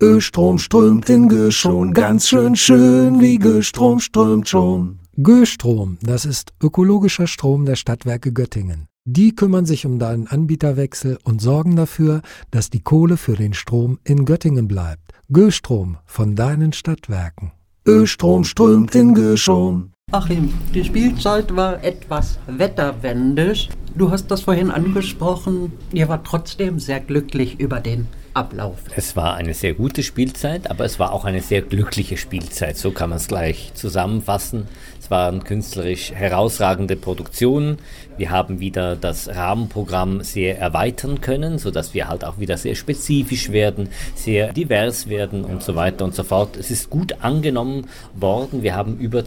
Östrom strömt in Göschon, ganz schön wie Göstrom strömt schon. Göstrom, das ist ökologischer Strom der Stadtwerke Göttingen. Die kümmern sich um deinen Anbieterwechsel und sorgen dafür, dass die Kohle für den Strom in Göttingen bleibt. Göstrom von deinen Stadtwerken. Östrom strömt in Göschon. Achim, die Spielzeit war etwas wetterwendig. Du hast das vorhin angesprochen. Ihr wart trotzdem sehr glücklich über den Ablauf. Es war eine sehr gute Spielzeit, aber es war auch eine sehr glückliche Spielzeit. So kann man es gleich zusammenfassen. Es waren künstlerisch herausragende Produktionen. Wir haben wieder das Rahmenprogramm sehr erweitern können, sodass wir halt auch wieder sehr spezifisch werden, sehr divers werden und so weiter und so fort. Es ist gut angenommen worden. Wir haben über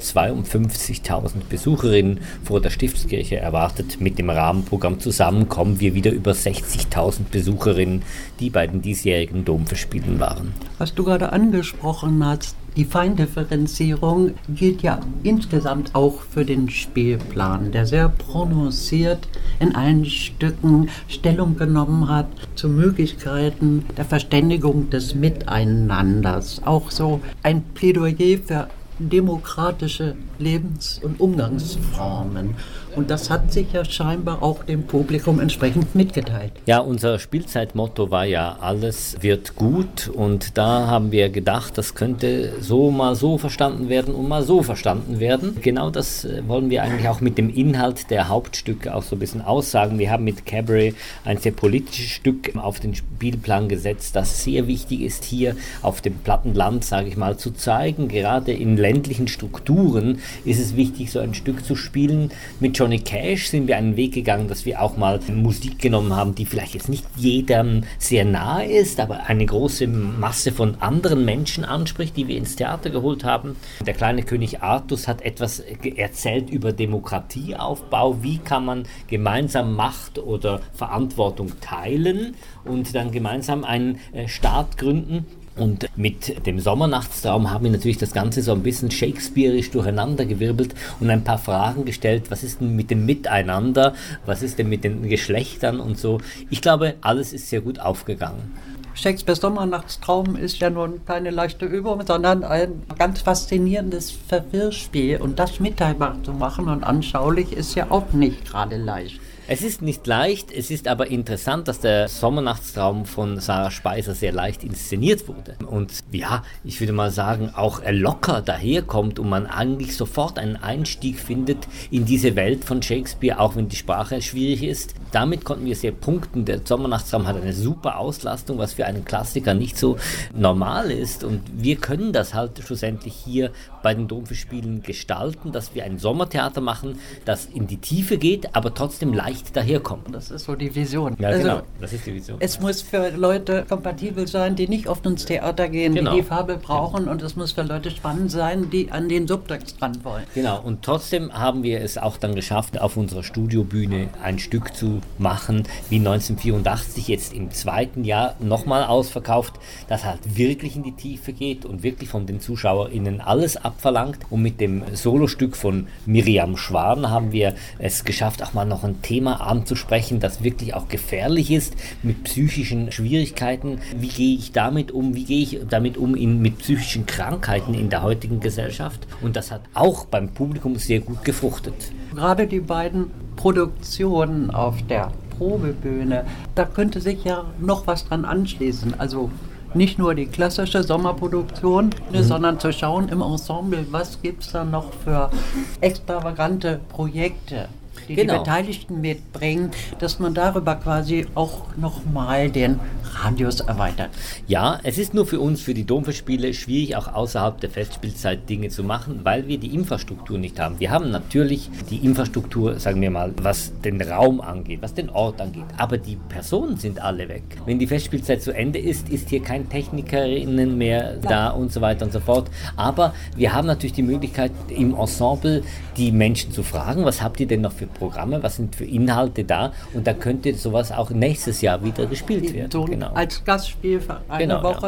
52.000 Besucherinnen vor der Stiftskirche erwartet. Mit dem Rahmenprogramm zusammen kommen wir wieder über 60.000 Besucherinnen, die bei den diesjährigen Domfestspielen waren. Was du gerade angesprochen hast, die Feindifferenzierung gilt ja insgesamt auch für den Spielplan, der sehr prononciert in allen Stücken Stellung genommen hat zu Möglichkeiten der Verständigung des Miteinanders. Auch so ein Plädoyer für demokratische Lebens- und Umgangsformen. Und das hat sich ja scheinbar auch dem Publikum entsprechend mitgeteilt. Ja, unser Spielzeitmotto war ja, alles wird gut. Und da haben wir gedacht, das könnte so mal so verstanden werden und mal so verstanden werden. Genau das wollen wir eigentlich auch mit dem Inhalt der Hauptstücke auch so ein bisschen aussagen. Wir haben mit Cabaret ein sehr politisches Stück auf den Spielplan gesetzt, das sehr wichtig ist, hier auf dem Plattenland, sage ich mal, zu zeigen. Gerade in ländlichen Strukturen ist es wichtig, so ein Stück zu spielen. Mit Johnny Cash sind wir einen Weg gegangen, dass wir auch mal Musik genommen haben, die vielleicht jetzt nicht jedem sehr nahe ist, aber eine große Masse von anderen Menschen anspricht, die wir ins Theater geholt haben. Der kleine König Artus hat etwas erzählt über Demokratieaufbau. Wie kann man gemeinsam Macht oder Verantwortung teilen und dann gemeinsam einen Staat gründen? Und mit dem Sommernachtstraum haben wir natürlich das Ganze so ein bisschen shakespearisch durcheinandergewirbelt und ein paar Fragen gestellt. Was ist denn mit dem Miteinander? Was ist denn mit den Geschlechtern und so? Ich glaube, alles ist sehr gut aufgegangen. Shakespeares Sommernachtstraum ist ja nun keine leichte Übung, sondern ein ganz faszinierendes Verwirrspiel. Und das mitteilbar zu machen und anschaulich ist ja auch nicht gerade leicht. Es ist nicht leicht, es ist aber interessant, dass der Sommernachtstraum von Sarah Speiser sehr leicht inszeniert wurde. Und ja, ich würde mal sagen, auch locker daherkommt und man eigentlich sofort einen Einstieg findet in diese Welt von Shakespeare, auch wenn die Sprache schwierig ist. Damit konnten wir sehr punkten. Der Sommernachtstraum hat eine super Auslastung, was für einen Klassiker nicht so normal ist. Und wir können das halt schlussendlich hier bei den Domfestspielen gestalten, dass wir ein Sommertheater machen, das in die Tiefe geht, aber trotzdem leicht daherkommt. Das ist so die Vision. Ja, also, genau, das ist die Vision. Es muss für Leute kompatibel sein, die nicht oft ins Theater gehen, genau, die Farbe brauchen, und es muss für Leute spannend sein, die an den Subtext ran wollen. Genau, und trotzdem haben wir es auch dann geschafft, auf unserer Studiobühne ein Stück zu machen, wie 1984, jetzt im zweiten Jahr nochmal ausverkauft, das halt wirklich in die Tiefe geht und wirklich von den ZuschauerInnen alles abverlangt. Und mit dem Solostück von Miriam Schwan haben wir es geschafft, auch mal noch ein Thema anzusprechen, das wirklich auch gefährlich ist, mit psychischen Schwierigkeiten. Wie gehe ich damit um? Wie gehe ich damit um mit psychischen Krankheiten in der heutigen Gesellschaft? Und das hat auch beim Publikum sehr gut gefruchtet. Gerade die beiden Produktionen auf der Probebühne, da könnte sich ja noch was dran anschließen. Also nicht nur die klassische Sommerproduktion, sondern zu schauen im Ensemble, was gibt es da noch für extravagante Projekte, die die Beteiligten mitbringen, dass man darüber quasi auch nochmal den Radius erweitert. Ja, es ist nur für uns, für die Domfestspiele, schwierig, auch außerhalb der Festspielzeit Dinge zu machen, weil wir die Infrastruktur nicht haben. Wir haben natürlich die Infrastruktur, sagen wir mal, was den Raum angeht, was den Ort angeht, aber die Personen sind alle weg. Wenn die Festspielzeit zu Ende ist, ist hier kein Technikerinnen mehr da und so weiter und so fort. Aber wir haben natürlich die Möglichkeit, im Ensemble die Menschen zu fragen, was habt ihr denn noch für Programme, was sind für Inhalte da, und da könnte sowas auch nächstes Jahr wieder gespielt werden. So, genau. Als Gastspiel für eine Woche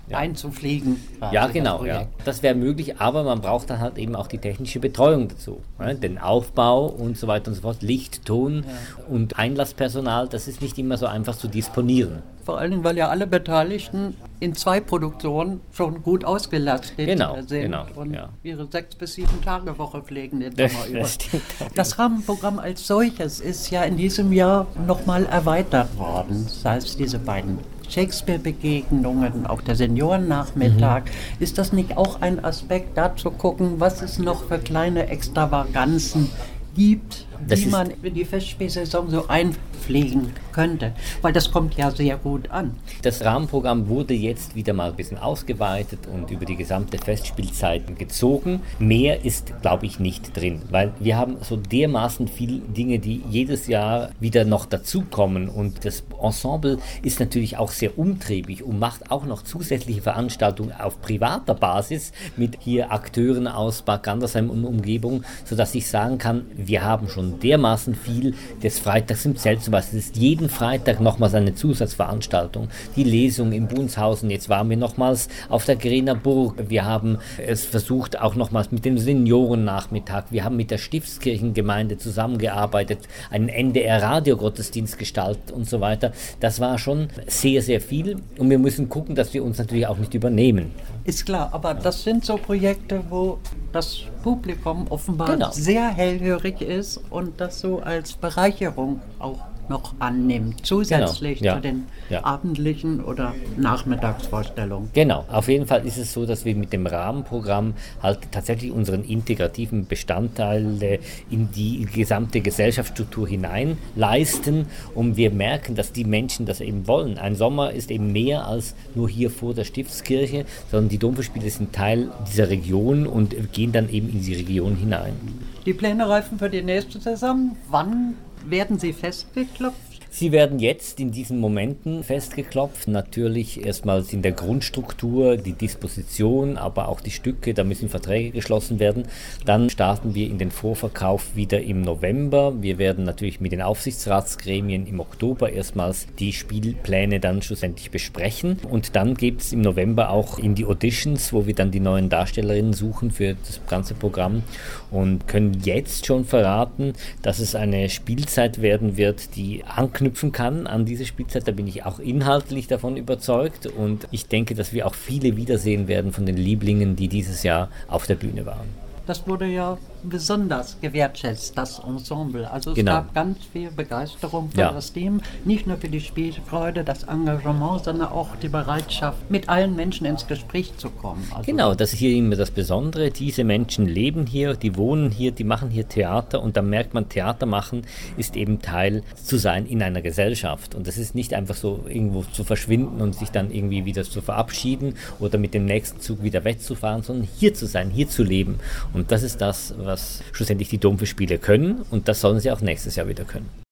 einzufliegen. Ja, genau. Ja. Das wäre möglich, aber man braucht dann halt eben auch die technische Betreuung dazu. Ne? Den Aufbau und so weiter und so fort, Licht, Ton und Einlasspersonal, das ist nicht immer so einfach zu disponieren. Vor allem, weil ja alle Beteiligten in 2 Produktionen schon gut ausgelastet sind und ihre 6 bis 7 Tage Woche pflegen den Sommer über. Das Rahmenprogramm als solches ist ja in diesem Jahr nochmal erweitert worden. Das heißt, diese beiden Shakespeare-Begegnungen, auch der Seniorennachmittag. Ist das nicht auch ein Aspekt, da zu gucken, was es noch für kleine Extravaganzen gibt, die man in die Festspielsaison so einpflegen könnte? Weil das kommt ja sehr gut an. Das Rahmenprogramm wurde jetzt wieder mal ein bisschen ausgeweitet und über die gesamte Festspielzeit gezogen. Mehr ist, glaube ich, nicht drin, weil wir haben so dermaßen viele Dinge, die jedes Jahr wieder noch dazukommen, und das Ensemble ist natürlich auch sehr umtriebig und macht auch noch zusätzliche Veranstaltungen auf privater Basis mit hier Akteuren aus Bad Gandersheim und Umgebung, sodass ich sagen kann, wir haben schon dermaßen viel des Freitags im Zelt zum Beispiel. Es ist jeden Freitag nochmals eine Zusatzveranstaltung. Die Lesung im Bunshausen, jetzt waren wir nochmals auf der Grener Burg. Wir haben es versucht auch nochmals mit dem Seniorennachmittag. Wir haben mit der Stiftskirchengemeinde zusammengearbeitet, einen NDR-Radio-Gottesdienst gestaltet und so weiter. Das war schon sehr, sehr viel, und wir müssen gucken, dass wir uns natürlich auch nicht übernehmen. Ist klar, aber das sind so Projekte, wo das Publikum offenbar sehr hellhörig ist und das so als Bereicherung auch noch annimmt, zusätzlich zu den abendlichen oder Nachmittagsvorstellungen. Genau, auf jeden Fall ist es so, dass wir mit dem Rahmenprogramm halt tatsächlich unseren integrativen Bestandteil in die gesamte Gesellschaftsstruktur hinein leisten, und wir merken, dass die Menschen das eben wollen. Ein Sommer ist eben mehr als nur hier vor der Stiftskirche, sondern die Domfestspiele sind Teil dieser Region und gehen dann eben in die Region hinein. Die Pläne reifen für die nächste Saison. Wann werden sie festgeklopft? Sie werden jetzt in diesen Momenten festgeklopft. Natürlich erstmals in der Grundstruktur, die Disposition, aber auch die Stücke, da müssen Verträge geschlossen werden. Dann starten wir in den Vorverkauf wieder im November. Wir werden natürlich mit den Aufsichtsratsgremien im Oktober erstmals die Spielpläne dann schlussendlich besprechen. Und dann geht es im November auch in die Auditions, wo wir dann die neuen Darstellerinnen suchen für das ganze Programm, und können jetzt schon verraten, dass es eine Spielzeit werden wird, die anknüpfen kann an diese Spielzeit. Da bin ich auch inhaltlich davon überzeugt, und ich denke, dass wir auch viele wiedersehen werden von den Lieblingen, die dieses Jahr auf der Bühne waren. Das wurde ja besonders gewertschätzt, das Ensemble. Also es gab ganz viel Begeisterung für das Team, nicht nur für die Spielfreude, das Engagement, sondern auch die Bereitschaft, mit allen Menschen ins Gespräch zu kommen. Also genau, das ist hier immer das Besondere. Diese Menschen leben hier, die wohnen hier, die machen hier Theater, und dann merkt man, Theater machen ist eben Teil zu sein in einer Gesellschaft, und das ist nicht einfach so irgendwo zu verschwinden und sich dann irgendwie wieder zu verabschieden oder mit dem nächsten Zug wieder wegzufahren, sondern hier zu sein, hier zu leben. Und das ist das, was schlussendlich die Domfestspiele können, und das sollen sie auch nächstes Jahr wieder können.